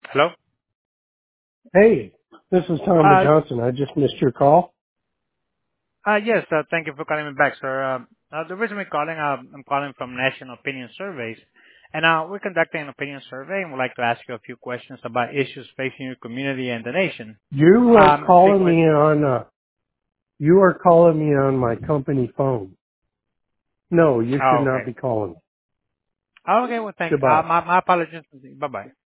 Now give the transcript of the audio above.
Hello? Hey, this is Tom Uh, Johnson. I just missed your call. yes, thank you for calling me back, sir. The reason we're calling, I'm calling from National Opinion Surveys, and we're conducting an opinion survey, and we'd like to ask you a few questions about issues facing your community and the nation. You are Say calling what? me on you are calling me on my company phone. No, you should Oh, not okay. be calling me. Oh, okay, well, thank. Goodbye. My apologies. Bye bye.